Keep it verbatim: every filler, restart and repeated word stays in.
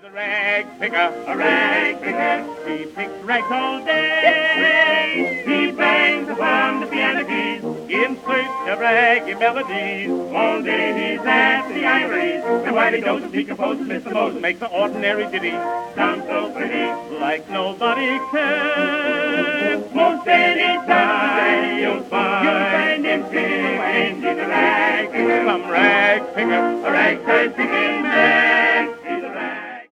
a rag picker, a rag picker. He picks rags all day. He bangs upon the piano keys in search of raggy melodies. All day he's at the ivories, and while he goes he composes Mister Moses makes an ordinary ditty sound so pretty, like nobody can. Most any time you'll find, you'll find him singing in the rag.